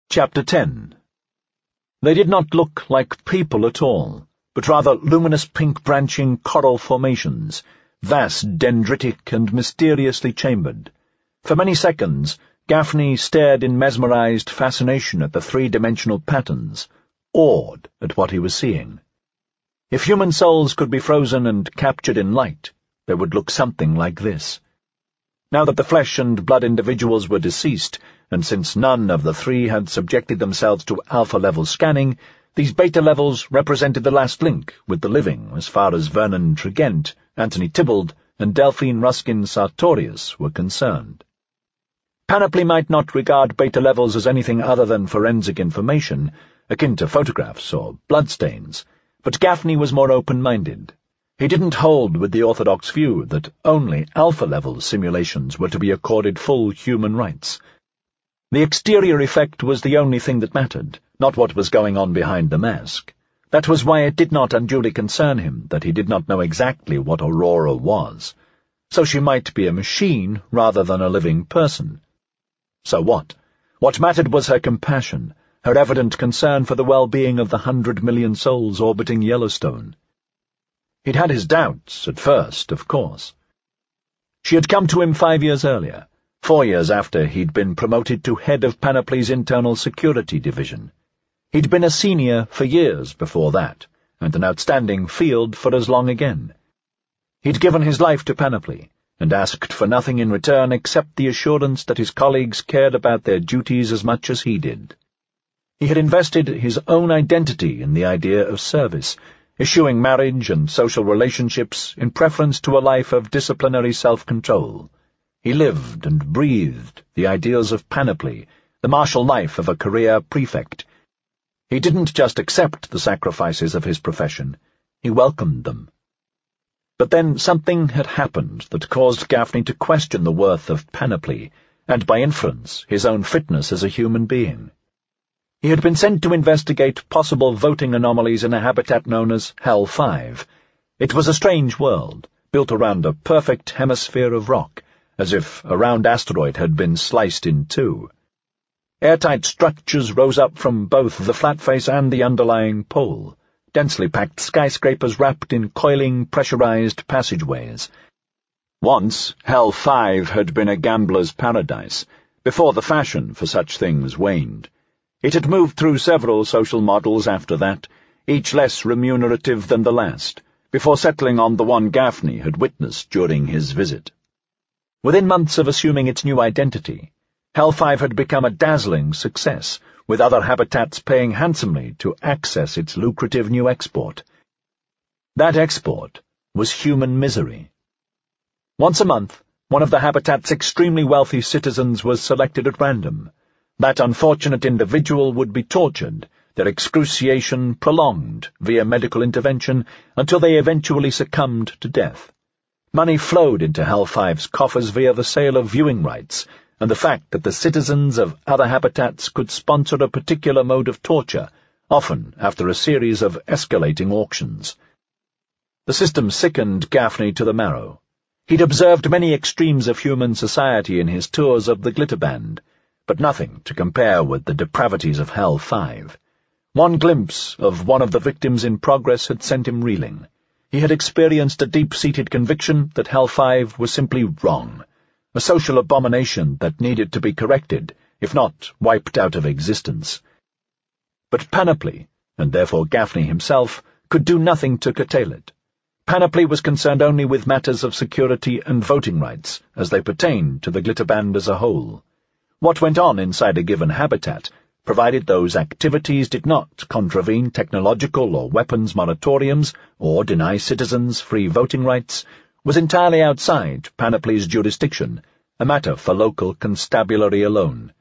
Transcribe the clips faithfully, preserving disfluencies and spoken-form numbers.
Chapter ten. They did not look like people at all, but rather luminous pink branching coral formations, vast, dendritic, and mysteriously chambered. For many seconds, Gaffney stared in mesmerized fascination at the three-dimensional patterns, awed at what he was seeing. If human souls could be frozen and captured in light, they would look something like this. Now that the flesh and blood individuals were deceased, and since none of the three had subjected themselves to alpha-level scanning, these beta levels represented the last link with the living as far as Vernon Tregent, Anthony Tybalt, and Delphine Ruskin Sartorius were concerned. Panoply might not regard beta levels as anything other than forensic information, akin to photographs or bloodstains, but Gaffney was more open-minded. He didn't hold with the orthodox view that only alpha-level simulations were to be accorded full human rights. The exterior effect was the only thing that mattered, not what was going on behind the mask. That was why it did not unduly concern him that he did not know exactly what Aurora was. So she might be a machine rather than a living person. So what? What mattered was her compassion, her evident concern for the well-being of the hundred million souls orbiting Yellowstone. He'd had his doubts, at first, of course. She had come to him five years earlier, four years after he'd been promoted to head of Panoply's internal security division. He'd been a senior for years before that, and an outstanding field for as long again. He'd given his life to Panoply, and asked for nothing in return except the assurance that his colleagues cared about their duties as much as he did. He had invested his own identity in the idea of service, eschewing marriage and social relationships in preference to a life of disciplinary self-control. He lived and breathed the ideals of Panoply, the martial life of a career prefect. He didn't just accept the sacrifices of his profession, he welcomed them. But then something had happened that caused Gaffney to question the worth of Panoply, and by inference his own fitness as a human being. He had been sent to investigate possible voting anomalies in a habitat known as Hell five. It was a strange world, built around a perfect hemisphere of rock, as if a round asteroid had been sliced in two. Airtight structures rose up from both the flat face and the underlying pole, densely packed skyscrapers wrapped in coiling, pressurized passageways. Once, Hell five had been a gambler's paradise, before the fashion for such things waned. It had moved through several social models after that, each less remunerative than the last, before settling on the one Gaffney had witnessed during his visit. Within months of assuming its new identity, Hell five had become a dazzling success, with other habitats paying handsomely to access its lucrative new export. That export was human misery. Once a month, one of the habitat's extremely wealthy citizens was selected at random. That unfortunate individual would be tortured, their excruciation prolonged via medical intervention until they eventually succumbed to death. Money flowed into Hell five's coffers via the sale of viewing rights, and the fact that the citizens of other habitats could sponsor a particular mode of torture, often after a series of escalating auctions. The system sickened Gaffney to the marrow. He'd observed many extremes of human society in his tours of the Glitterband, but nothing to compare with the depravities of Hell five. One glimpse of one of the victims in progress had sent him reeling. He had experienced a deep-seated conviction that Hell five was simply wrong, a social abomination that needed to be corrected, if not wiped out of existence. But Panoply, and therefore Gaffney himself, could do nothing to curtail it. Panoply was concerned only with matters of security and voting rights, as they pertained to the Glitterband as a whole. What went on inside a given habitat, provided those activities did not contravene technological or weapons moratoriums or deny citizens free voting rights, was entirely outside Panoply's jurisdiction, a matter for local constabulary alone.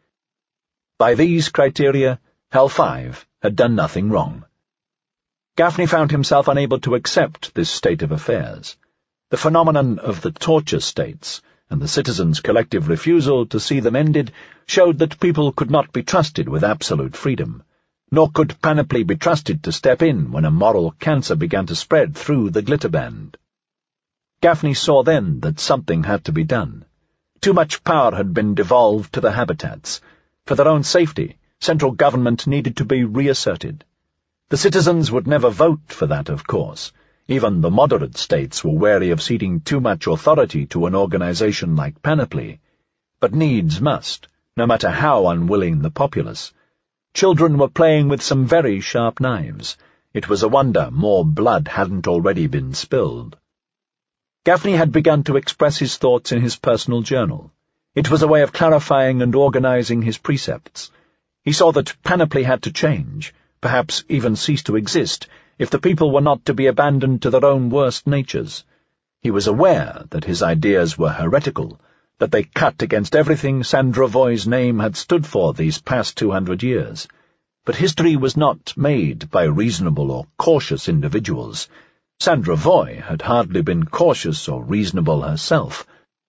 By these criteria, Hell five had done nothing wrong. Gaffney found himself unable to accept this state of affairs. The phenomenon of the torture states, and the citizens' collective refusal to see them ended, showed that people could not be trusted with absolute freedom, nor could Panoply be trusted to step in when a moral cancer began to spread through the Glitterband. Gaffney saw then that something had to be done. Too much power had been devolved to the habitats. For their own safety, Central government needed to be reasserted. The citizens would never vote for that, of course. Even the moderate states were wary of ceding too much authority to an organization like Panoply. But needs must, no matter how unwilling the populace. Children were playing with some very sharp knives. It was a wonder more blood hadn't already been spilled. Gaffney had begun to express his thoughts in his personal journal. It was a way of clarifying and organizing his precepts. He saw that Panoply had to change, perhaps even cease to exist, if the people were not to be abandoned to their own worst natures. He was aware that his ideas were heretical, that they cut against everything Sandra Voy's name had stood for these past two hundred years. But history was not made by reasonable or cautious individuals. Sandra Voy had hardly been cautious or reasonable herself.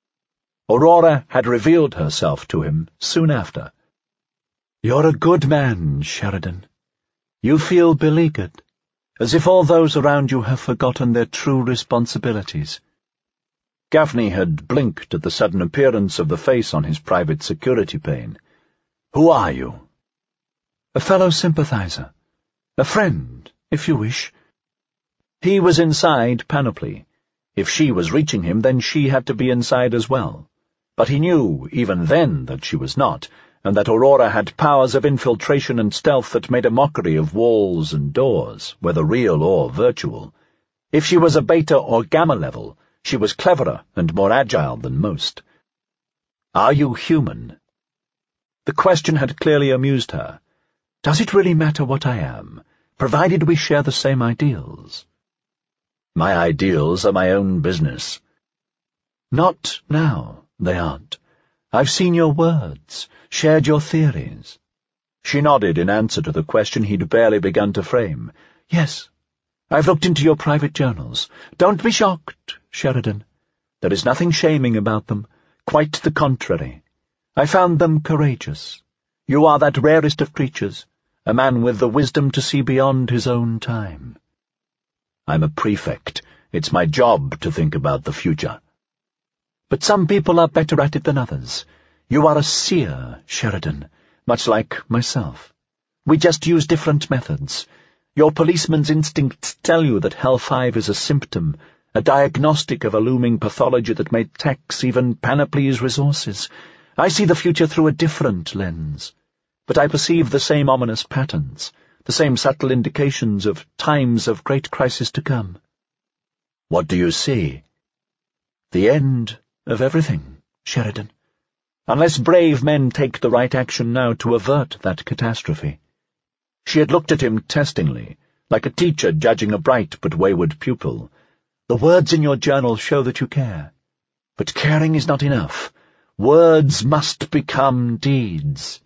Aurora had revealed herself to him soon after. "You're a good man, Sheridan. You feel beleaguered, as if all those around you have forgotten their true responsibilities." Gaffney had blinked at the sudden appearance of the face on his private security pane. "Who are you?" "A fellow sympathizer. A friend, if you wish." He was inside Panoply. If she was reaching him, then she had to be inside as well. But he knew, even then, that she was not, and that Aurora had powers of infiltration and stealth that made a mockery of walls and doors, whether real or virtual. If she was a beta or gamma level, she was cleverer and more agile than most. "Are you human?" The question had clearly amused her. "Does it really matter what I am, provided we share the same ideals?" "My ideals are my own business." "Not now, they aren't. I've seen your words, shared your theories." She nodded in answer to the question he'd barely begun to frame. "Yes, I've looked into your private journals. Don't be shocked, Sheridan. There is nothing shaming about them. Quite the contrary. I found them courageous. You are that rarest of creatures, a man with the wisdom to see beyond his own time." "I'm a prefect. It's my job to think about the future." "But some people are better at it than others. You are a seer, Sheridan, much like myself. We just use different methods. Your policeman's instincts tell you that Hell Five is a symptom, a diagnostic of a looming pathology that may tax even Panoply's resources. I see the future through a different lens, but I perceive the same ominous patterns, the same subtle indications of times of great crisis to come." "What do you see?" "The end of everything, Sheridan, unless brave men take the right action now to avert that catastrophe." She had looked at him testingly, like a teacher judging a bright but wayward pupil. "The words in your journal show that you care. But caring is not enough. Words must become deeds."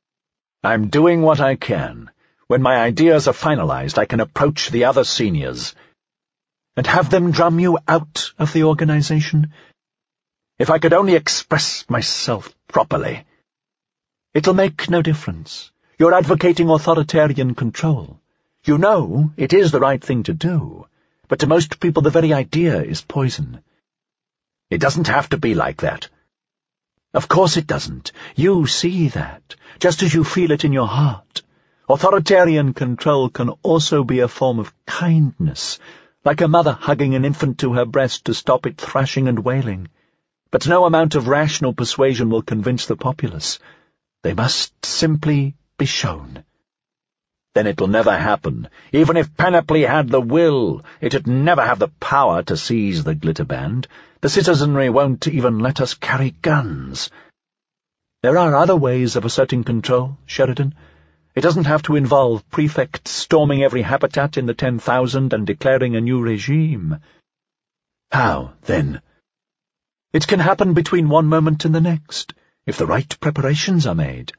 "I'm doing what I can. When my ideas are finalized, I can approach the other seniors." "And have them drum you out of the organization?" "If I could only express myself properly." "It'll make no difference. You're advocating authoritarian control. You know it is the right thing to do, but to most people the very idea is poison." "It doesn't have to be like that." "Of course it doesn't. You see that, just as you feel it in your heart. Authoritarian control can also be a form of kindness, like a mother hugging an infant to her breast to stop it thrashing and wailing. But no amount of rational persuasion will convince the populace. They must simply be shown." "Then it'll never happen. Even if Panoply had the will, it'd never have the power to seize the Glitter Band. The citizenry won't even let us carry guns." "There are other ways of asserting control, Sheridan. It doesn't have to involve prefects storming every habitat in the ten thousand and declaring a new regime." "How, then?" "It can happen between one moment and the next, if the right preparations are made."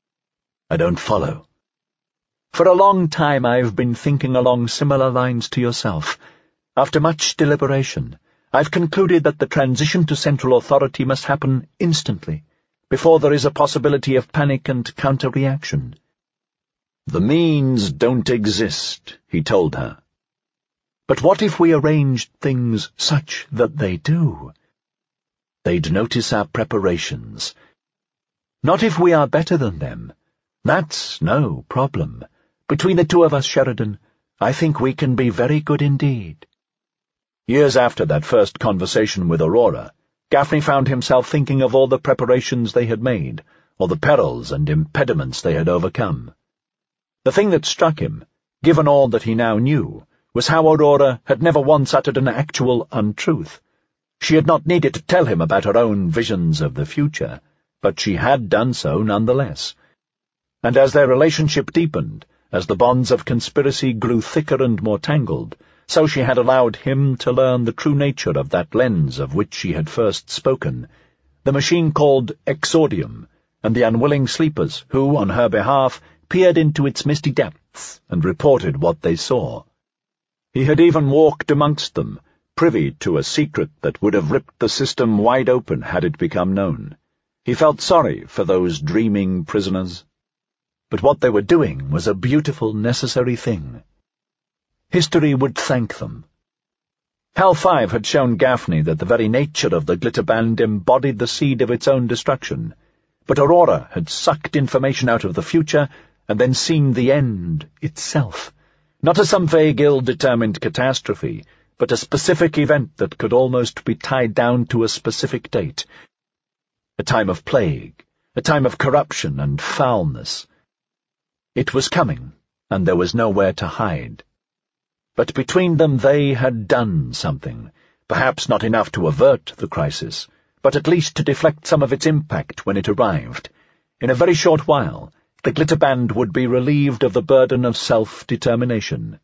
"I don't follow." "For a long time I've been thinking along similar lines to yourself. After much deliberation, I've concluded that the transition to central authority must happen instantly, before there is a possibility of panic and counter-reaction." "The means don't exist," he told her. "But what if we arranged things such that they do?" "They'd notice our preparations." "Not if we are better than them. "That's no problem. Between the two of us, Sheridan, I think we can be very good indeed." Years after that first conversation with Aurora, Gaffney found himself thinking of all the preparations they had made, all the perils and impediments they had overcome. The thing that struck him, given all that he now knew, was how Aurora had never once uttered an actual untruth. She had not needed to tell him about her own visions of the future, but she had done so nonetheless. And as their relationship deepened, as the bonds of conspiracy grew thicker and more tangled, so she had allowed him to learn the true nature of that lens of which she had first spoken, the machine called Exordium, and the unwilling sleepers who, on her behalf, peered into its misty depths and reported what they saw. He had even walked amongst them, privy to a secret that would have ripped the system wide open had it become known. He felt sorry for those dreaming prisoners. But what they were doing was a beautiful, necessary thing. History would thank them. HAL five had shown Gaffney that the very nature of the Glitterband embodied the seed of its own destruction, but Aurora had sucked information out of the future and then seen the end itself, not as some vague ill-determined catastrophe, but a specific event that could almost be tied down to a specific date. A time of plague, a time of corruption and foulness. It was coming, and there was nowhere to hide. But between them they had done something, perhaps not enough to avert the crisis, but at least to deflect some of its impact when it arrived. In a very short while, the Glitterband would be relieved of the burden of self-determination.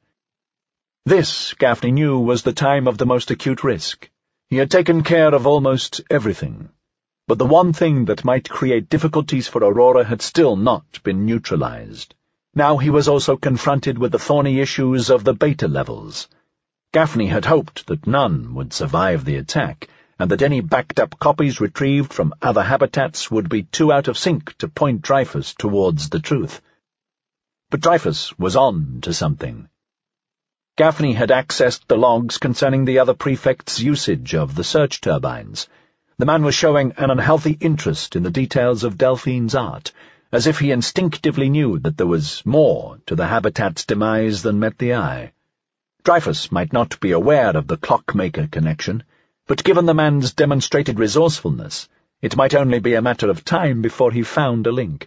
This, Gaffney knew, was the time of the most acute risk. He had taken care of almost everything. But the one thing that might create difficulties for Aurora had still not been neutralized. Now he was also confronted with the thorny issues of the beta levels. Gaffney had hoped that none would survive the attack, and that any backed-up copies retrieved from other habitats would be too out of sync to point Dreyfus towards the truth. But Dreyfus was on to something. Gaffney had accessed the logs concerning the other prefect's usage of the search turbines. The man was showing an unhealthy interest in the details of Delphine's art, as if he instinctively knew that there was more to the habitat's demise than met the eye. Dreyfus might not be aware of the clockmaker connection, but given the man's demonstrated resourcefulness, it might only be a matter of time before he found a link.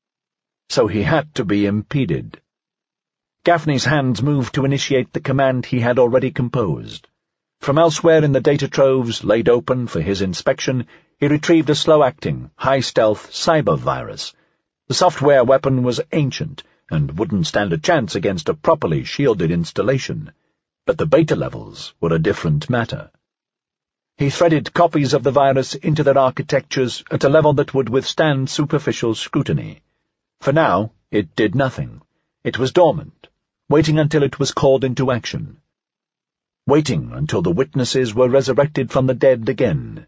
So he had to be impeded. Gaffney's hands moved to initiate the command he had already composed. From elsewhere in the data troves laid open for his inspection, he retrieved a slow-acting, high-stealth cyber virus. The software weapon was ancient and wouldn't stand a chance against a properly shielded installation, but the beta levels were a different matter. He threaded copies of the virus into their architectures at a level that would withstand superficial scrutiny. For now, it did nothing. It was dormant, waiting until it was called into action. Waiting until the witnesses were resurrected from the dead again.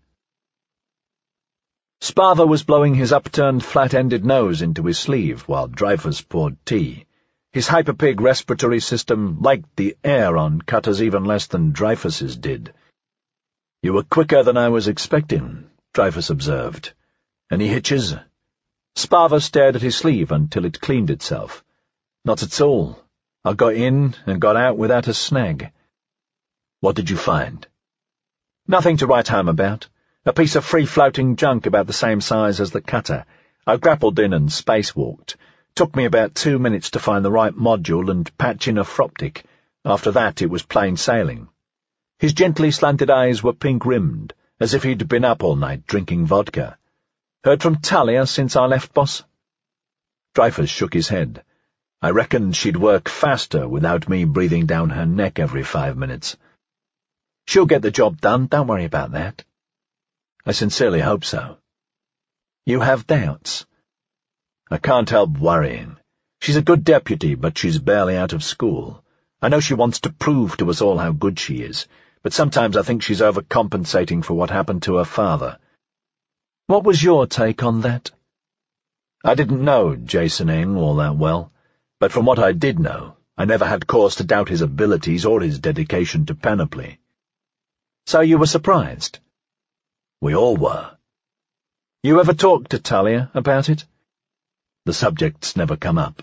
Sparva was blowing his upturned, flat-ended nose into his sleeve while Dreyfus poured tea. His hyperpig respiratory system liked the air on cutters even less than Dreyfus's did. "You were quicker than I was expecting," Dreyfus observed. "Any hitches?" Sparva stared at his sleeve until it cleaned itself. "Not at all. I got in and got out without a snag." "What did you find?" "Nothing to write home about. A piece of free-floating junk about the same size as the cutter. I grappled in and spacewalked. Took me about two minutes to find the right module and patch in a froptic. After that it was plain sailing." His gently slanted eyes were pink-rimmed, as if he'd been up all night drinking vodka. "Heard from Talia since I left, boss?" Dreyfus shook his head. "I reckoned she'd work faster without me breathing down her neck every five minutes." "She'll get the job done, don't worry about that." "I sincerely hope so." "You have doubts?" "I can't help worrying. She's a good deputy, but she's barely out of school. I know she wants to prove to us all how good she is, but sometimes I think she's overcompensating for what happened to her father." "What was your take on that?" "I didn't know Jason Ng all that well, but from what I did know, I never had cause to doubt his abilities or his dedication to Panoply." "So you were surprised?" "We all were." "You ever talked to Talia about it?" The subject's never come up.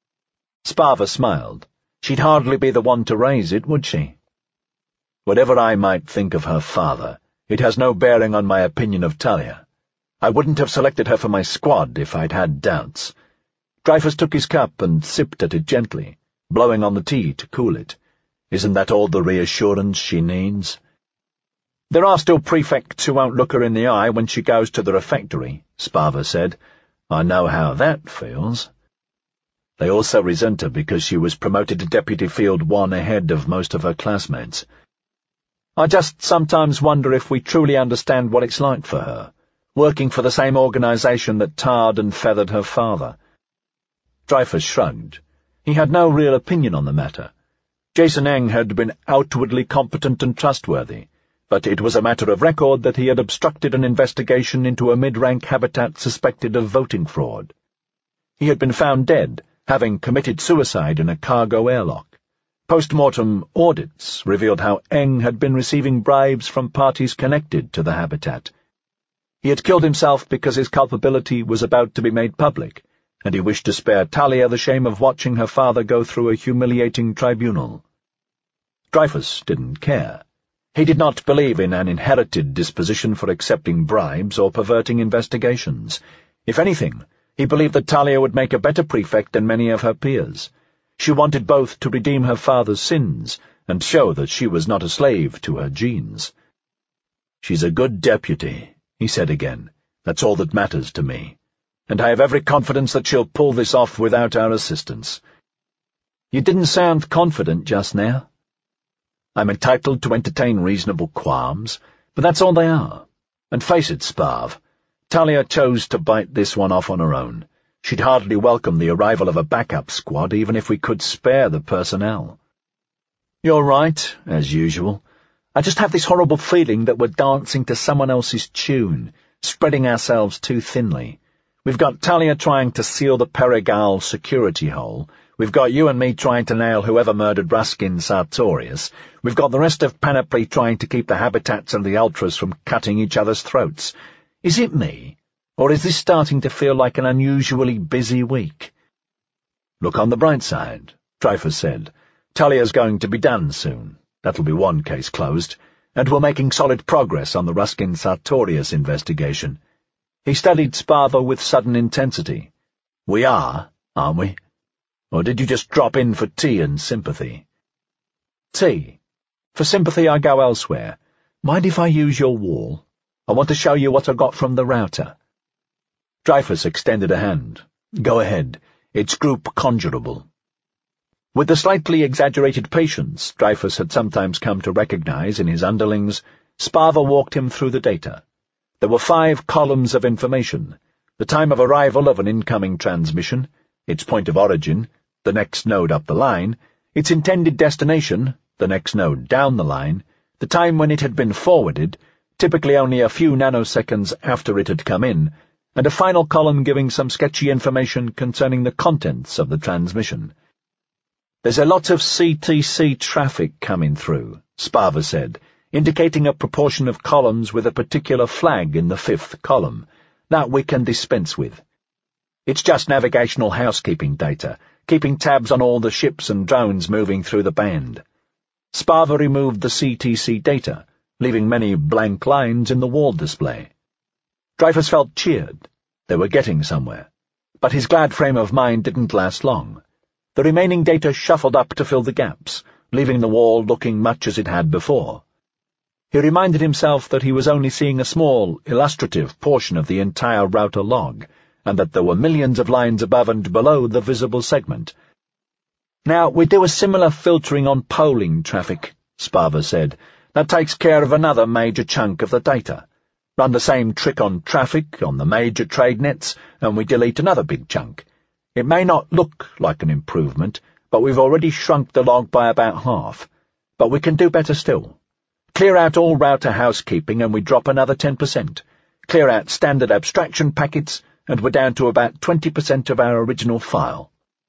Sparva smiled. She'd hardly be the one to raise it, would she? Whatever I might think of her father, it has no bearing on my opinion of Talia. I wouldn't have selected her for my squad if I'd had doubts. Dreyfus took his cup and sipped at it gently, blowing on the tea to cool it. Isn't that all the reassurance she needs? There are still prefects who won't look her in the eye when she goes to the refectory, Sparva said. I know how that feels. They also resent her because she was promoted to Deputy Field One ahead of most of her classmates. I just sometimes wonder if we truly understand what it's like for her, working for the same organization that tarred and feathered her father. Dreyfus shrugged. He had no real opinion on the matter. Jason Eng had been outwardly competent and trustworthy, but it was a matter of record that he had obstructed an investigation into a mid-rank habitat suspected of voting fraud. He had been found dead, having committed suicide in a cargo airlock. Post-mortem audits revealed how Eng had been receiving bribes from parties connected to the habitat. He had killed himself because his culpability was about to be made public, and he wished to spare Talia the shame of watching her father go through a humiliating tribunal. Dreyfus didn't care. He did not believe in an inherited disposition for accepting bribes or perverting investigations. If anything, he believed that Talia would make a better prefect than many of her peers. She wanted both to redeem her father's sins and show that she was not a slave to her genes. She's a good deputy, he said again. That's all that matters to me. And I have every confidence that she'll pull this off without our assistance. You didn't sound confident just now. I'm entitled to entertain reasonable qualms, but that's all they are. And face it, Sparv, Talia chose to bite this one off on her own. She'd hardly welcome the arrival of a backup squad, even if we could spare the personnel. You're right, as usual. I just have this horrible feeling that we're dancing to someone else's tune, spreading ourselves too thinly. We've got Talia trying to seal the Perigal security hole. We've got you and me trying to nail whoever murdered Ruskin Sartorius. We've got the rest of Panoply trying to keep the Habitats and the Ultras from cutting each other's throats. Is it me? Or is this starting to feel like an unusually busy week? Look on the bright side, Dreyfus said. Talia's going to be done soon. That'll be one case closed. And we're making solid progress on the Ruskin Sartorius investigation. He studied Sparva with sudden intensity. We are, aren't we? Or did you just drop in for tea and sympathy? Tea. For sympathy I go elsewhere. Mind if I use your wall? I want to show you what I got from the router. Dreyfus extended a hand. Go ahead. It's group conjurable. With the slightly exaggerated patience Dreyfus had sometimes come to recognize in his underlings, Sparva walked him through the data. There were five columns of information: the time of arrival of an incoming transmission, its point of origin, the next node up the line, its intended destination, the next node down the line, the time when it had been forwarded, typically only a few nanoseconds after it had come in, and a final column giving some sketchy information concerning the contents of the transmission. There's a lot of C T C traffic coming through, Sparva said, indicating a proportion of columns with a particular flag in the fifth column. That we can dispense with. It's just navigational housekeeping data, keeping tabs on all the ships and drones moving through the band. Sparva removed the C T C data, leaving many blank lines in the wall display. Dreyfus felt cheered. They were getting somewhere. But his glad frame of mind didn't last long. The remaining data shuffled up to fill the gaps, leaving the wall looking much as it had before. He reminded himself that he was only seeing a small, illustrative portion of the entire router log, and that there were millions of lines above and below the visible segment. Now, we do a similar filtering on polling traffic, Sparva said. That takes care of another major chunk of the data. Run the same trick on traffic, on the major trade nets, and we delete another big chunk. It may not look like an improvement, but we've already shrunk the log by about half. But we can do better still. Clear out all router housekeeping and we drop another ten percent. Clear out standard abstraction packets, and we're down to about twenty percent of our original file.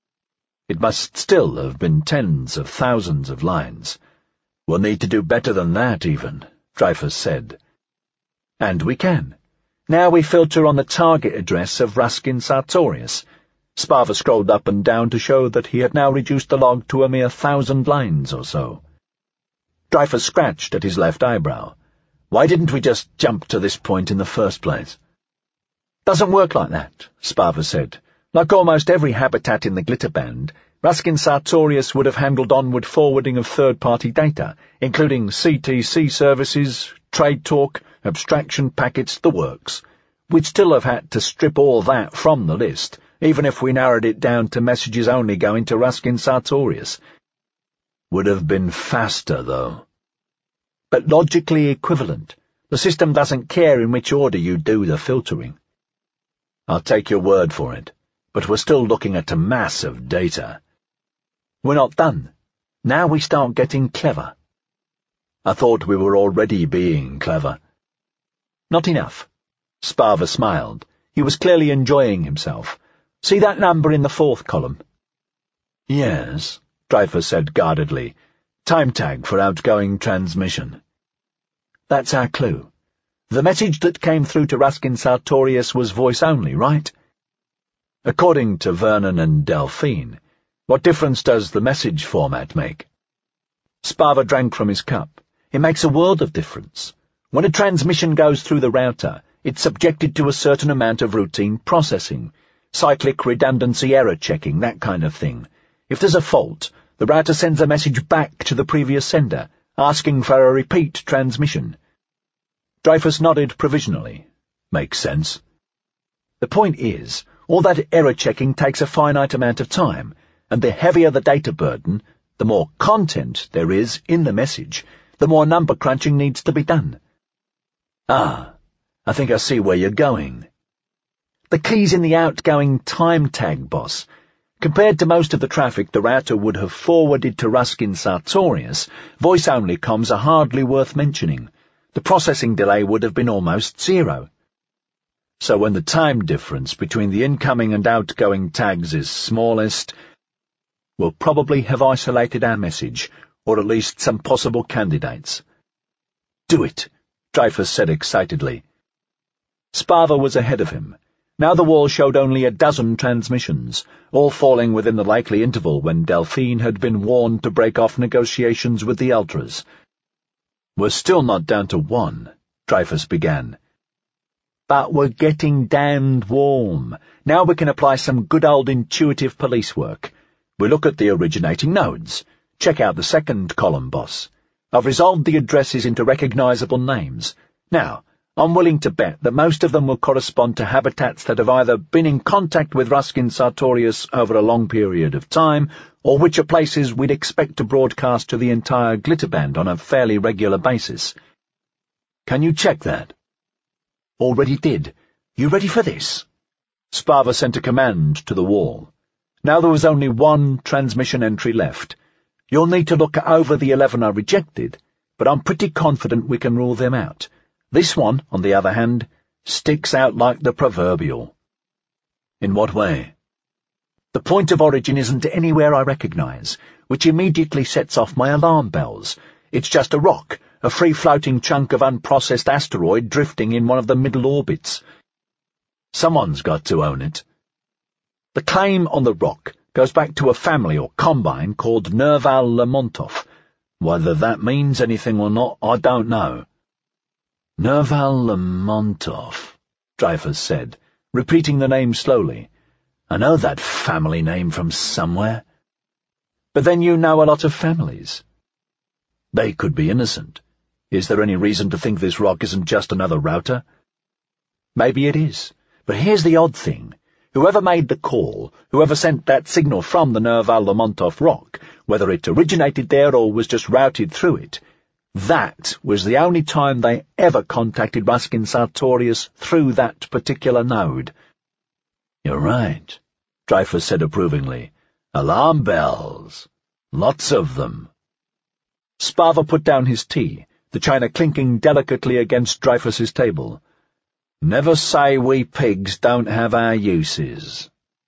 It must still have been tens of thousands of lines. We'll need to do better than that, even, Dreyfus said. And we can. Now we filter on the target address of Ruskin Sartorius. Sparva scrolled up and down to show that he had now reduced the log to a mere thousand lines or so. Dreyfus scratched at his left eyebrow. Why didn't we just jump to this point in the first place? Doesn't work like that, Sparva said. Like almost every habitat in the Glitterband, Raskin Sartorius would have handled onward forwarding of third-party data, including C T C services, trade talk, abstraction packets, the works. We'd still have had to strip all that from the list, even if we narrowed it down to messages only going to Raskin Sartorius. Would have been faster, though. But logically equivalent. The system doesn't care in which order you do the filtering. I'll take your word for it, but we're still looking at a mass of data. We're not done. Now we start getting clever. I thought we were already being clever. Not enough. Sparva smiled. He was clearly enjoying himself. See that number in the fourth column? Yes, Dreyfus said guardedly. Time tag for outgoing transmission. That's our clue. The message that came through to Raskin Sartorius was voice-only, right? According to Vernon and Delphine, what difference does the message format make? Sparva drank from his cup. It makes a world of difference. When a transmission goes through the router, it's subjected to a certain amount of routine processing, cyclic redundancy error checking, that kind of thing. If there's a fault, the router sends a message back to the previous sender, asking for a repeat transmission. Dreyfus nodded provisionally. Makes sense. The point is, all that error checking takes a finite amount of time, and the heavier the data burden, the more content there is in the message, the more number crunching needs to be done. Ah, I think I see where you're going. The key's in the outgoing time tag, boss. Compared to most of the traffic the router would have forwarded to Raskin Sartorius, voice-only comms are hardly worth mentioning. The processing delay would have been almost zero. So when the time difference between the incoming and outgoing tags is smallest, we'll probably have isolated our message, or at least some possible candidates. Do it, Dreyfus said excitedly. Sparva was ahead of him. Now the wall showed only a dozen transmissions, all falling within the likely interval when Delphine had been warned to break off negotiations with the Ultras. We're still not down to one, Dreyfus began. But we're getting damned warm. Now we can apply some good old intuitive police work. We look at the originating nodes. Check out the second column, boss. I've resolved the addresses into recognizable names. Now, I'm willing to bet that most of them will correspond to habitats that have either been in contact with Raskin Sartorius over a long period of time, or which are places we'd expect to broadcast to the entire Glitterband on a fairly regular basis. Can you check that? Already did. You ready for this? Sparva sent a command to the wall. Now there was only one transmission entry left. You'll need to look over the eleven I rejected, but I'm pretty confident we can rule them out. This one, on the other hand, sticks out like the proverbial. In what way? The point of origin isn't anywhere I recognize, which immediately sets off my alarm bells. It's just a rock, a free-floating chunk of unprocessed asteroid drifting in one of the middle orbits. Someone's got to own it. The claim on the rock goes back to a family or combine called Nerval-Lemontov. Whether that means anything or not, I don't know. Nerval-Lemontov, Dreyfus said, repeating the name slowly. I know that family name from somewhere. But then you know a lot of families. They could be innocent. Is there any reason to think this rock isn't just another router? Maybe it is. But here's the odd thing. Whoever made the call, whoever sent that signal from the Nerval-Lemontov rock, whether it originated there or was just routed through it, that was the only time they ever contacted Raskin Sartorius through that particular node. You're right, Dreyfus said approvingly. Alarm bells. Lots of them. Sparva put down his tea, the china clinking delicately against Dreyfus's table. Never say we pigs don't have our uses.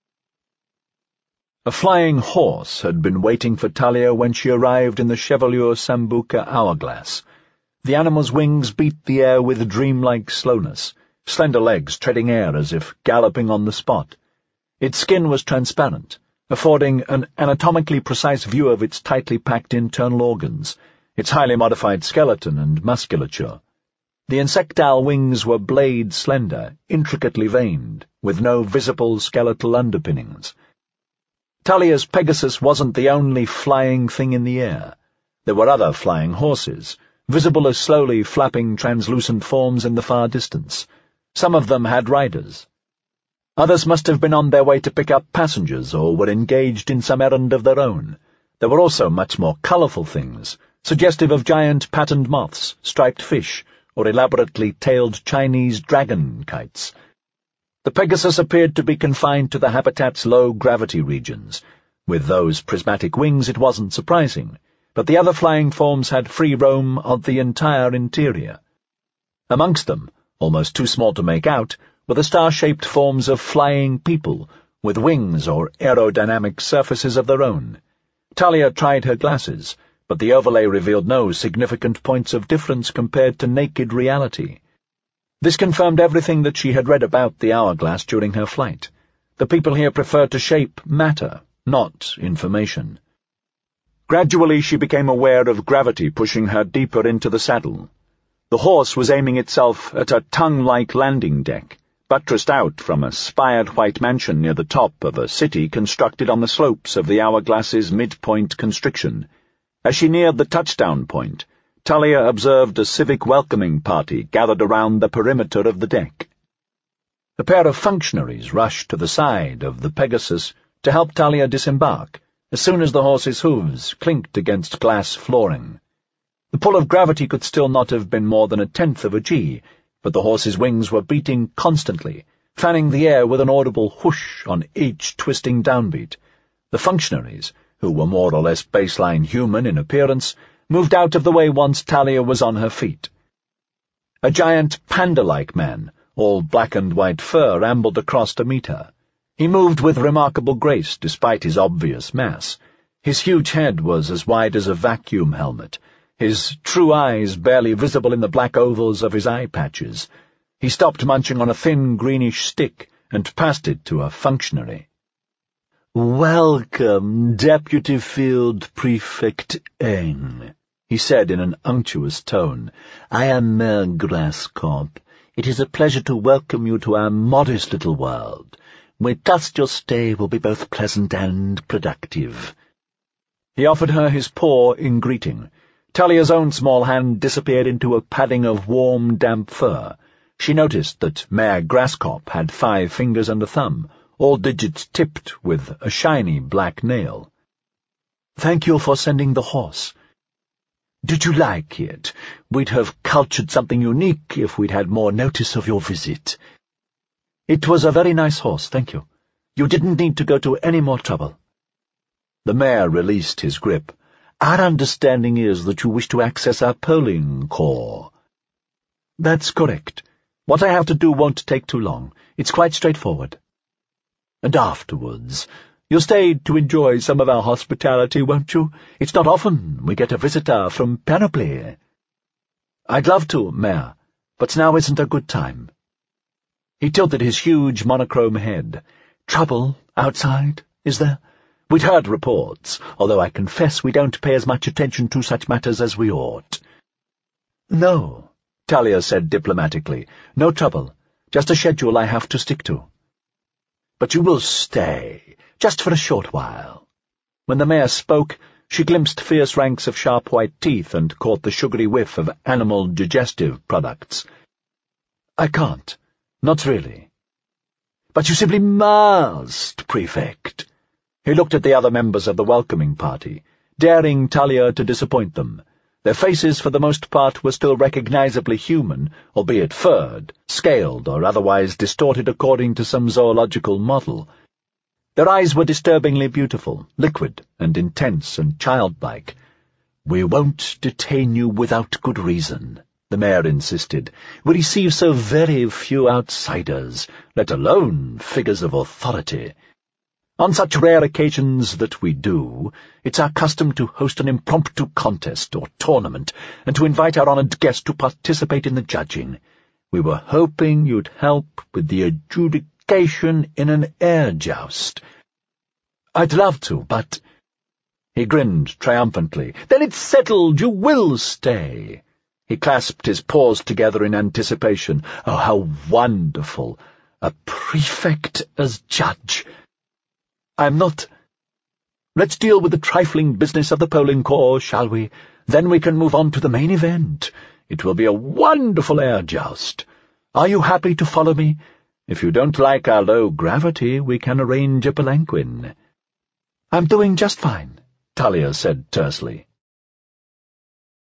A flying horse had been waiting for Talia when she arrived in the Chevalier Sambuca hourglass. The animal's wings beat the air with dreamlike slowness, slender legs treading air as if galloping on the spot. Its skin was transparent, affording an anatomically precise view of its tightly packed internal organs, its highly modified skeleton and musculature. The insectile wings were blade-slender, intricately veined, with no visible skeletal underpinnings. Talia's Pegasus wasn't the only flying thing in the air. There were other flying horses, visible as slowly flapping translucent forms in the far distance. Some of them had riders. Others must have been on their way to pick up passengers or were engaged in some errand of their own. There were also much more colourful things, suggestive of giant patterned moths, striped fish, or elaborately tailed Chinese dragon kites. The Pegasus appeared to be confined to the habitat's low-gravity regions. With those prismatic wings it wasn't surprising, but the other flying forms had free roam of the entire interior. Amongst them, almost too small to make out, were the star-shaped forms of flying people, with wings or aerodynamic surfaces of their own. Talia tried her glasses, but the overlay revealed no significant points of difference compared to naked reality. This confirmed everything that she had read about the hourglass during her flight. The people here preferred to shape matter, not information. Gradually she became aware of gravity pushing her deeper into the saddle. The horse was aiming itself at a tongue-like landing deck, buttressed out from a spired white mansion near the top of a city constructed on the slopes of the hourglass's midpoint constriction. As she neared the touchdown point, Talia observed a civic welcoming party gathered around the perimeter of the deck. A pair of functionaries rushed to the side of the Pegasus to help Talia disembark, as soon as the horse's hooves clinked against glass flooring. The pull of gravity could still not have been more than a tenth of a G, but the horse's wings were beating constantly, fanning the air with an audible whoosh on each twisting downbeat. The functionaries, who were more or less baseline human in appearance, moved out of the way once Talia was on her feet. A giant panda-like man, all black and white fur, ambled across to meet her. He moved with remarkable grace despite his obvious mass. His huge head was as wide as a vacuum helmet, his true eyes barely visible in the black ovals of his eye patches. He stopped munching on a thin greenish stick and passed it to a functionary. "Welcome, Deputy Field Prefect Eng," he said in an unctuous tone. "I am Mayor Graskop. It is a pleasure to welcome you to our modest little world. We trust your stay will be both pleasant and productive." He offered her his paw in greeting. Talia's own small hand disappeared into a padding of warm, damp fur. She noticed that Mayor Graskop had five fingers and a thumb, all digits tipped with a shiny black nail. "Thank you for sending the horse. Did you like it? We'd have cultured something unique if we'd had more notice of your visit." "It was a very nice horse, thank you. You didn't need to go to any more trouble." The mayor released his grip. "Our understanding is that you wish to access our polling corps." "That's correct. What I have to do won't take too long. It's quite straightforward." "And afterwards, you'll stay to enjoy some of our hospitality, won't you? It's not often we get a visitor from Panoply." "I'd love to, Mayor, but now isn't a good time." He tilted his huge monochrome head. "Trouble outside, is there? We'd heard reports, although I confess we don't pay as much attention to such matters as we ought." "No," Talia said diplomatically. "No trouble. Just a schedule I have to stick to." "But you will stay, just for a short while." When the mayor spoke, she glimpsed fierce ranks of sharp white teeth and caught the sugary whiff of animal digestive products. "I can't. Not really." "But you simply must, Prefect." He looked at the other members of the welcoming party, daring Talia to disappoint them. Their faces, for the most part, were still recognizably human, albeit furred, scaled, or otherwise distorted according to some zoological model. Their eyes were disturbingly beautiful, liquid and intense and childlike. "We won't detain you without good reason," the mayor insisted. "We receive so very few outsiders, let alone figures of authority. On such rare occasions that we do, it's our custom to host an impromptu contest or tournament and to invite our honored guests to participate in the judging. We were hoping you'd help with the adjudic— qualification in an air joust. I'd love to, but—" He grinned triumphantly. "Then it's settled. You will stay." He clasped his paws together in anticipation. Oh, how wonderful! A prefect as judge. "I'm not— Let's deal with the trifling business of the polling corps, shall we? Then we can move on to the main event. It will be a wonderful air joust. Are you happy to follow me? If you don't like our low gravity, we can arrange a palanquin." "I'm doing just fine," Talia said tersely.